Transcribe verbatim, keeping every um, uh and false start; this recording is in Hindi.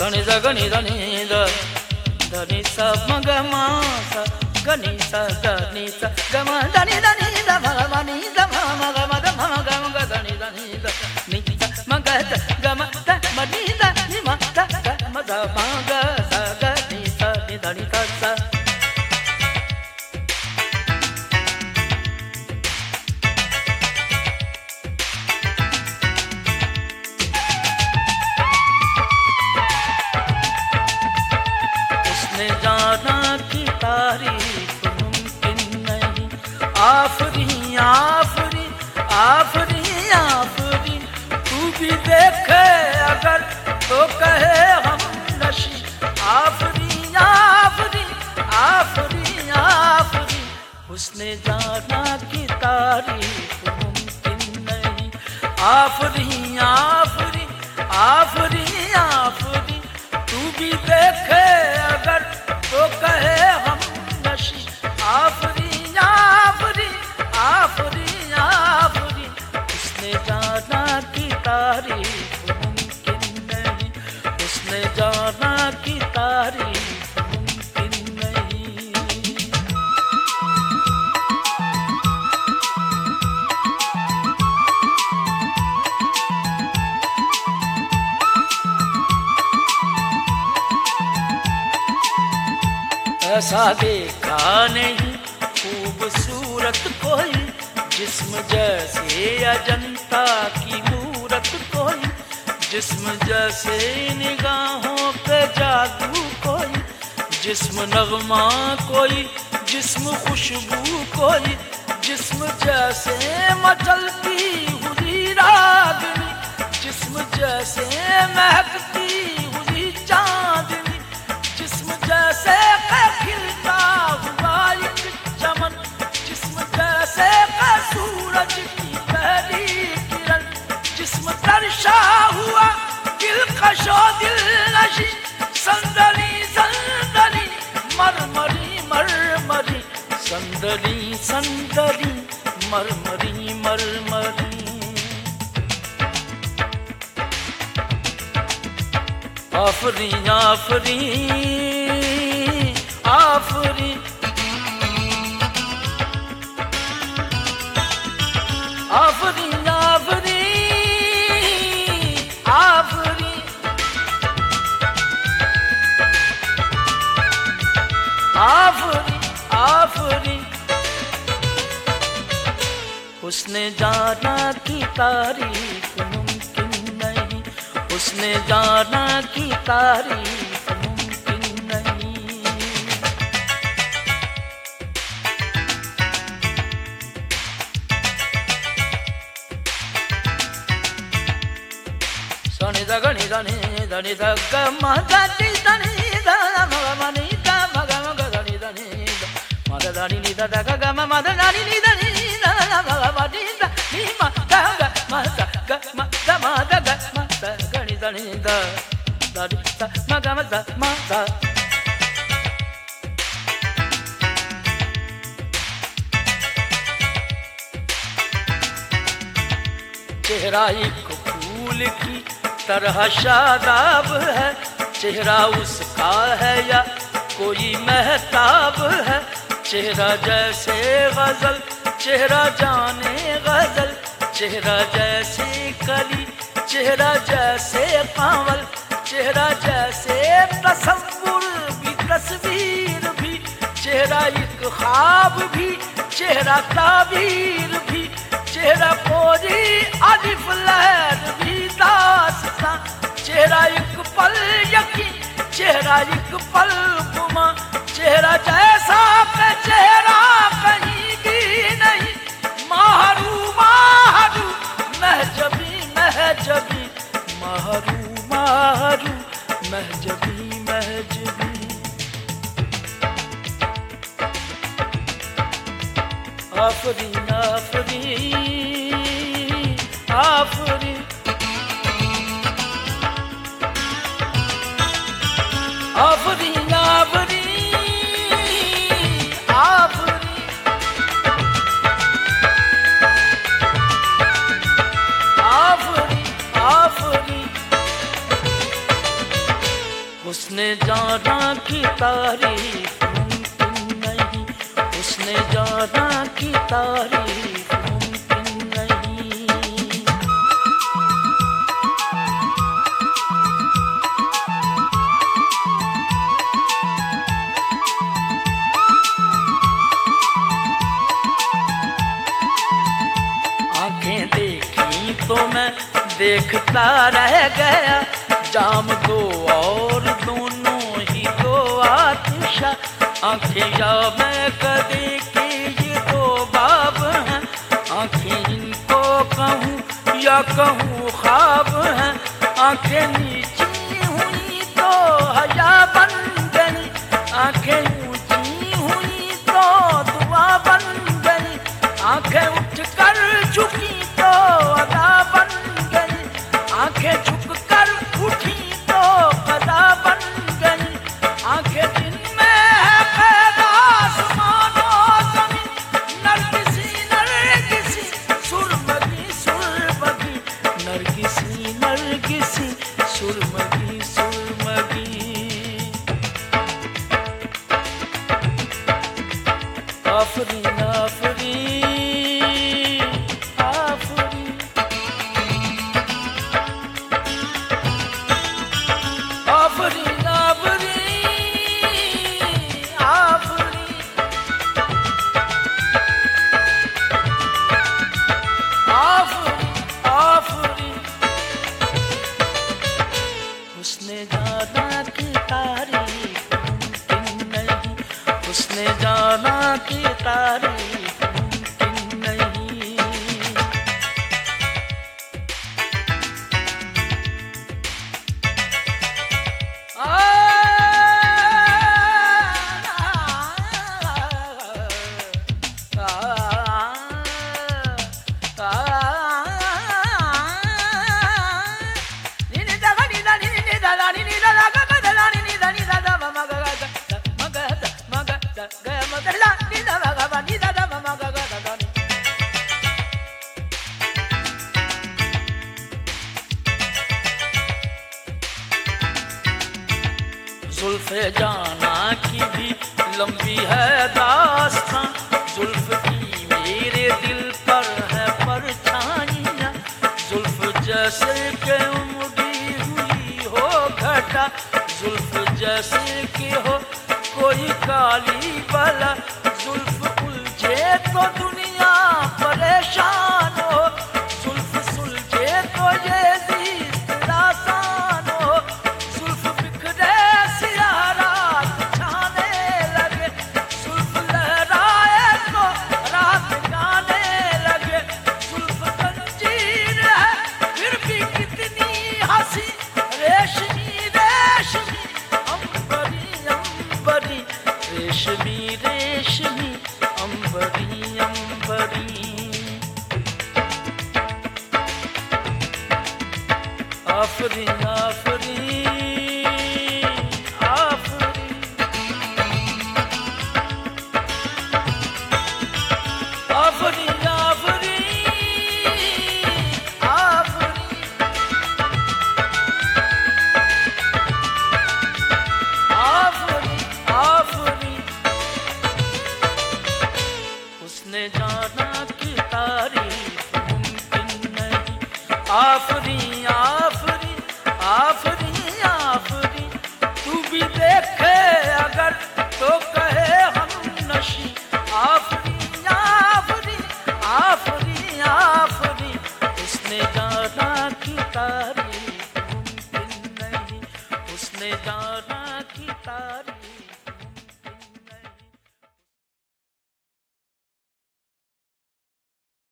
सनि द गनि द नि द द नि स म ग म स ग नि स द नि स ग म द नि द नि द म ग म नि द म म ग म द म ग म ग द नि द नि द नि द म ग द ग म द म नि द नि म द ग म द म ग स ग नि स नि द नि द स आफरी आफरी आफरी आफरी तू भी देखे अगर तो कहे हम नशी आफरी आफरी आफरी आफरी उसने जाना की तारीफ मुमकिन नहीं आफरी आफरी आफरी आफरी तू भी देखे अगर तो कहे हम नशी आफरी आफरी आफरी आफरी उसने जाना की तारीफ मुमकिन नहीं उसने जाना की तारीफ मुमकिन नहीं ऐसा देखा नहीं खूबसूरत कोई जिस्म जैसे अजंता की मूरत कोई जिस्म जैसे निगाहों पे जादू कोई जिस्म नगमा कोई जिस्म खुशबू कोई जिस्म जैसे मचलती हुई रागनी जिस्म जैसे महकती हुई चांदनी जिस्म जैसे खिलता हुआ एक चमन जिस्म जैसे का सूरज की पहली किरण जिस्म तरशा हुआ दिलकशो दिल नशी संदली संदली मरमरी मरमरी संदली संदली मरमरी मरमरी आफरी आफरी आफरी आफरी आफरी आफरी आफरी आफरी उसने जाना की तारीफ मुमकिन नहीं उसने जाना की तारीफ मुमकिन नहीं सनि द गनि द नि द नि द ग म द नि द नि द म ग म नि द म ग म ग द नि द नि द म द द नि नि द द ग ग म म द द नि नि द नि द म ग म नि द नि म द ग म द ग म द म द ग म द ग नि द नि द द नि द म ग म द म द चेहरा एक फूल की तरह शादाब है चेहरा उसका है या कोई महताब है चेहरा जैसे गजल चेहरा जाने गजल चेहरा जैसे कली चेहरा जैसे कांवल चेहरा जैसे तसव्वुर भी तस्वीर भी चेहरा एक ख्वाब भी चेहरा ताबीर भी चेहरा कोई अलिफ लहर भी दास्तां चेहरा एक पल यकीन चेहरा एक पल गुमा चेहरा जैसा का चेहरा कहीं भी नहीं माहरू माहरू महजबी महजबी माहरू माहरू महजबी महजबी आफरी आफरी आफरी आफरी आफरी आफरी आफरी आफरी उसने जाना की तारीफ मुमकिन नहीं, उसने जाना की तारीफ मुमकिन नहीं। आंखें देखी तो मैं देखता रह गया, जाम दो और दोनों ही दो आतिशा। आंखें या मैं कदे की ये दो बाब हैं, आंखें इनको कहूँ या कहूँ ख्वाब हैं। आंखें नीची हुई तो हया बन गई, आंखें ऊंची हुई तो दुआ बन गई। आंखें उठ कर झुकी तो अदा बन गई, आंखें झुक कर उठी तो कदा बन गई। आंखें जिनमें है कैद आसमान और ज़मीन, नरगिसी नरगिसी सुरमगी सुरमगी, नरगिसी नरगिसी सुरमगी सुरमगी। आफरीन आफरीन आफरीन आफरीन आफरीन आफरीन आफरीन। उसने जाना की तारीफ मुमकिन नहीं, उसने जाना की तारीफ मुमकिन नहीं। जुल्फ़े जाना की भी लंबी है दास्तां, जुल्फ़ की मेरे दिल पर है परछाइयाँ। जुल्फ़ जैसे के उमड़ी हुई हो घटा, जुल्फ़ जैसे कि हो कोई काली बला। जुल्फ़ उलझे तो दुनिया परेशान हो, जुल्फ़ सुलझे तो ये ज़िंदगी आसान हो। जुल्फ़ बिखरे सियारात छाने लगे, जुल्फ़ लहराए तो रात गाने लगे। जुल्फ़ जंजीर है फिर भी कितनी हंसी, रेशमी रेशमी अंबरी अंबरी, रेशमी रेशमी अंबरी अंबरी। आफरीन आफरीन आफरीन आफरीन आफरीन आफरीन आफरीन आफरीन। उसने जाना की तारीफ मुमकिन नहीं, आफरीन आफरीन आफरीन आफरीन। तू भी देखे अगर तो कहे हम नशी, आफरीन आफरीन आफरीन आफरीन। उसने जाना की तारीफ मुमकिन नहीं, उसने जाना की तारीफ